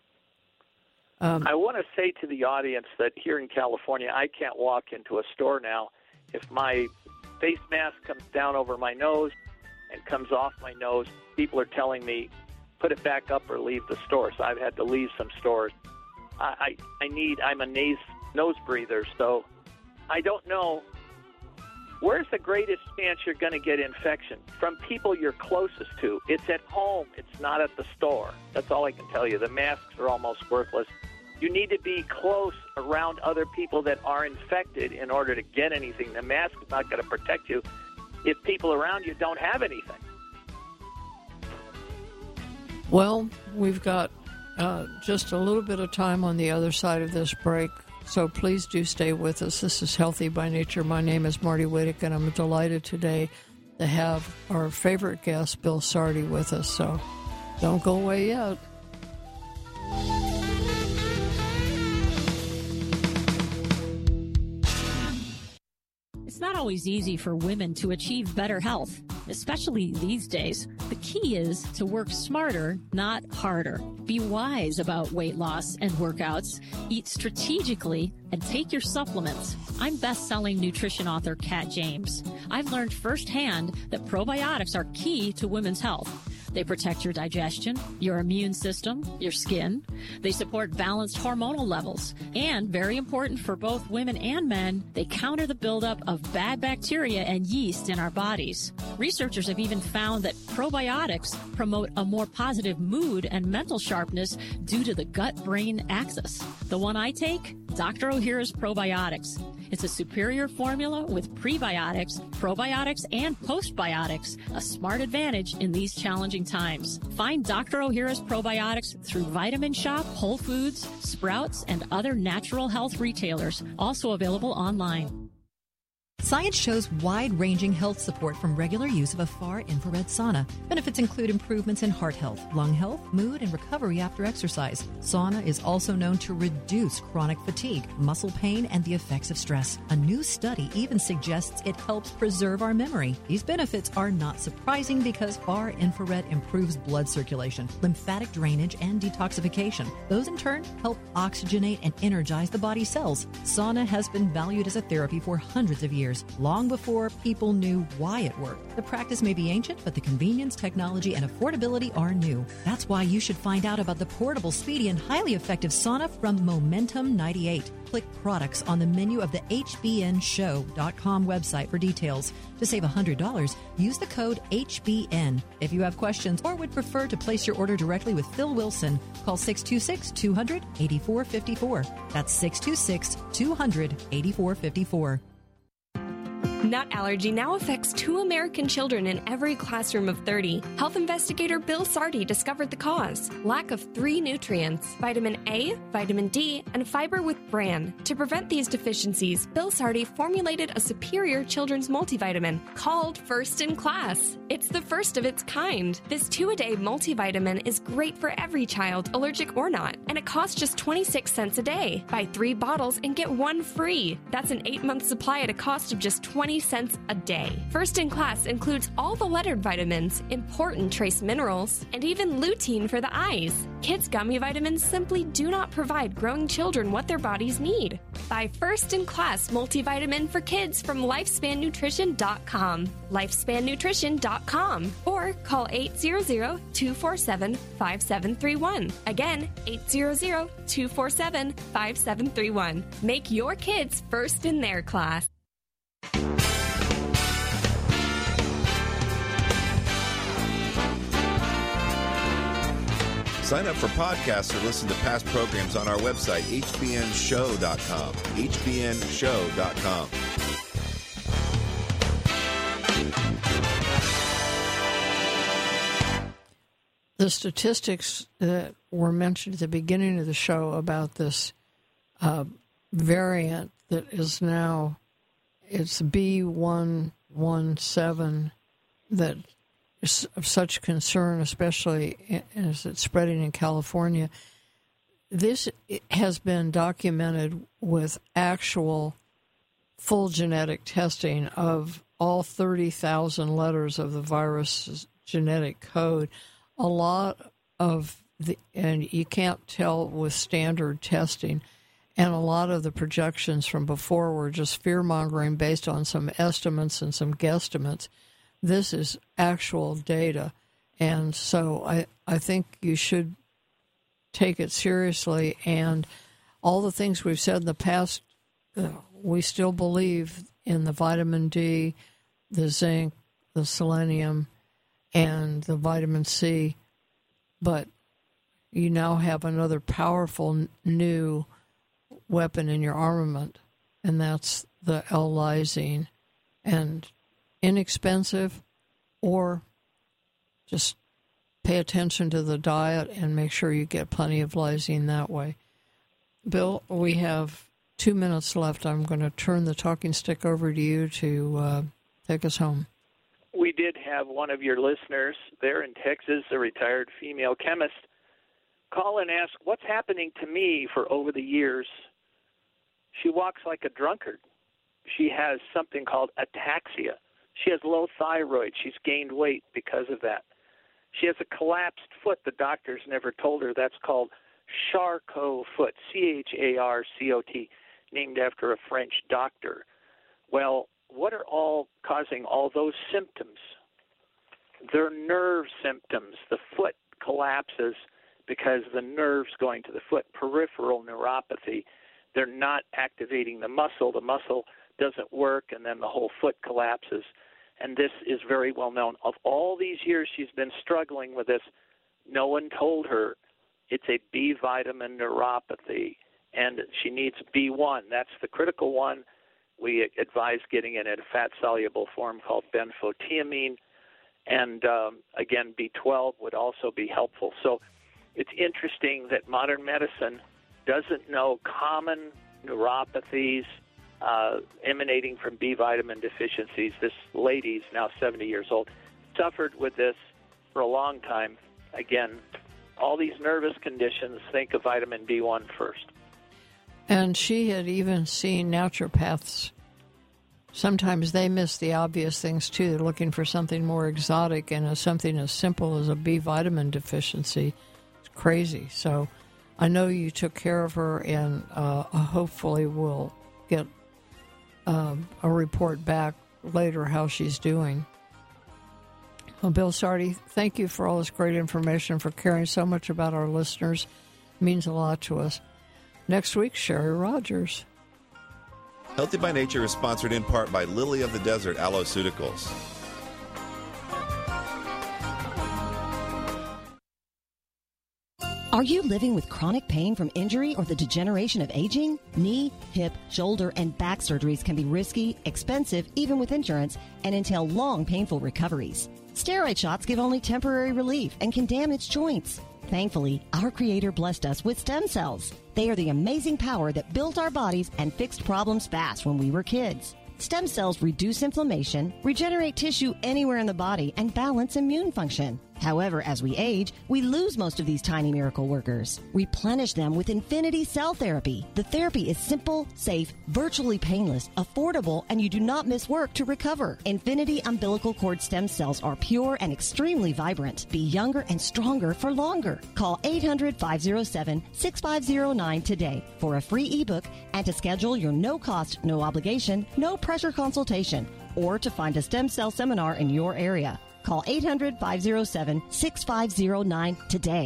Um, I want to say to the audience that here in California, I can't walk into a store now. If my face mask comes down over my nose and comes off my nose, people are telling me, put it back up or leave the store. So I've had to leave some stores. I, I, I need, I'm a nose, nose breather, so I don't know. Where's the greatest chance you're going to get infection? From people you're closest to. It's at home. It's not at the store. That's all I can tell you. The masks are almost worthless. You need to be close around other people that are infected in order to get anything. The mask is not going to protect you if people around you don't have anything. Well, we've got uh, just a little bit of time on the other side of this break. So please do stay with us. This is Healthy by Nature. My name is Marty Whittick, and I'm delighted today to have our favorite guest, Bill Sardi, with us. So don't go away yet. It's not always easy for women to achieve better health, especially these days. The key is to work smarter, not harder. Be wise about weight loss and workouts. Eat strategically and take your supplements. I'm best-selling nutrition author Kat James. I've learned firsthand that probiotics are key to women's health. They protect your digestion, your immune system, your skin. They support balanced hormonal levels. And very important for both women and men, they counter the buildup of bad bacteria and yeast in our bodies. Researchers have even found that probiotics promote a more positive mood and mental sharpness due to the gut-brain axis. The one I take, Doctor Ohhira's Probiotics. It's a superior formula with prebiotics, probiotics, and postbiotics, a smart advantage in these challenging times. Find Doctor Ohhira's Probiotics through Vitamin Shop, Whole Foods, Sprouts, and other natural health retailers, also available online. Science shows wide-ranging health support from regular use of a far-infrared sauna. Benefits include improvements in heart health, lung health, mood, and recovery after exercise. Sauna is also known to reduce chronic fatigue, muscle pain, and the effects of stress. A new study even suggests it helps preserve our memory. These benefits are not surprising because far-infrared improves blood circulation, lymphatic drainage, and detoxification. Those, in turn, help oxygenate and energize the body's cells. Sauna has been valued as a therapy for hundreds of years, long before people knew why it worked. The practice may be ancient, but the convenience, technology, and affordability are new. That's why you should find out about the portable, speedy, and highly effective sauna from Momentum ninety-eight. Click products on the menu of the H B N show dot com website for details. To save one hundred dollars, use the code H B N. If you have questions or would prefer to place your order directly with Phil Wilson, call six two six, two hundred, eighty-four fifty-four. That's six two six, two hundred, eighty-four fifty-four. Nut allergy now affects two American children in every classroom of thirty. Health investigator Bill Sardi discovered the cause: lack of three nutrients, vitamin A, vitamin D, and fiber with bran. To prevent these deficiencies, Bill Sardi formulated a superior children's multivitamin called First in Class. It's the first of its kind. This two-a-day multivitamin is great for every child, allergic or not, and it costs just twenty-six cents a day. Buy three bottles and get one free. That's an eight-month supply at a cost of just twenty twenty cents a day. First in Class includes all the lettered vitamins, important trace minerals, and even lutein for the eyes. Kids Gummy Vitamins simply do not provide growing children what their bodies need. Buy First in Class multivitamin for kids from lifespan nutrition dot com, lifespan nutrition dot com, or call eight hundred, two four seven, five seven three one. Again, eight hundred, two four seven, five seven three one. Make your kids first in their class. Sign up for podcasts or listen to past programs on our website, H B N show dot com. H B N show dot com. The statistics that were mentioned at the beginning of the show about this uh, variant that is now, it's B one one seven, that is of such concern, especially as it's spreading in California. This has been documented with actual full genetic testing of all thirty thousand letters of the virus's genetic code. A lot of the, and you can't tell with standard testing, and a lot of the projections from before were just fear-mongering based on some estimates and some guesstimates. This is actual data, and so I, I think you should take it seriously. And all the things we've said in the past, uh, we still believe in the vitamin D, the zinc, the selenium, and the vitamin C, but you now have another powerful n- new weapon in your armament, and that's the L-lysine. And inexpensive, or just pay attention to the diet and make sure you get plenty of lysine that way. Bill, we have two minutes left. I'm going to turn the talking stick over to you to uh, take us home. We did have one of your listeners there in Texas, a retired female chemist, call and ask, what's happening to me for over the years? She walks like a drunkard. She has something called ataxia. She has low thyroid. She's gained weight because of that. She has a collapsed foot. The doctors never told her. That's called Charcot foot, C H A R C O T, named after a French doctor. Well, what are all causing all those symptoms? They're nerve symptoms. The foot collapses because the nerves going to the foot, peripheral neuropathy, they're not activating the muscle. The muscle doesn't work, and then the whole foot collapses. And this is very well known. Of all these years she's been struggling with this, no one told her it's a B vitamin neuropathy, and she needs B one. That's the critical one. We advise getting it in a fat-soluble form called benfotiamine. And, um, again, B twelve would also be helpful. So it's interesting that modern medicine doesn't know common neuropathies uh, emanating from B vitamin deficiencies. This lady's now seventy years old, suffered with this for a long time. Again, all these nervous conditions, think of vitamin B one first. And she had even seen naturopaths. Sometimes they miss the obvious things, too. They're looking for something more exotic, and something as simple as a B vitamin deficiency. It's crazy. So I know you took care of her, and uh, hopefully we'll get um, a report back later how she's doing. Well, Bill Sardi, thank you for all this great information, for caring so much about our listeners. It means a lot to us. Next week, Sherry Rogers. Healthy by Nature is sponsored in part by Lily of the Desert Alloceuticals. Are you living with chronic pain from injury or the degeneration of aging? Knee, hip, shoulder, and back surgeries can be risky, expensive, even with insurance, and entail long, painful recoveries. Steroid shots give only temporary relief and can damage joints. Thankfully, our Creator blessed us with stem cells. They are the amazing power that built our bodies and fixed problems fast when we were kids. Stem cells reduce inflammation, regenerate tissue anywhere in the body, and balance immune function. However, as we age, we lose most of these tiny miracle workers. Replenish them with Infinity Cell Therapy. The therapy is simple, safe, virtually painless, affordable, and you do not miss work to recover. Infinity umbilical cord stem cells are pure and extremely vibrant. Be younger and stronger for longer. Call eight hundred, five oh seven, six five oh nine today for a free ebook and to schedule your no-cost, no-obligation, no-pressure consultation or to find a stem cell seminar in your area. Call eight hundred, five oh seven, six five oh nine today.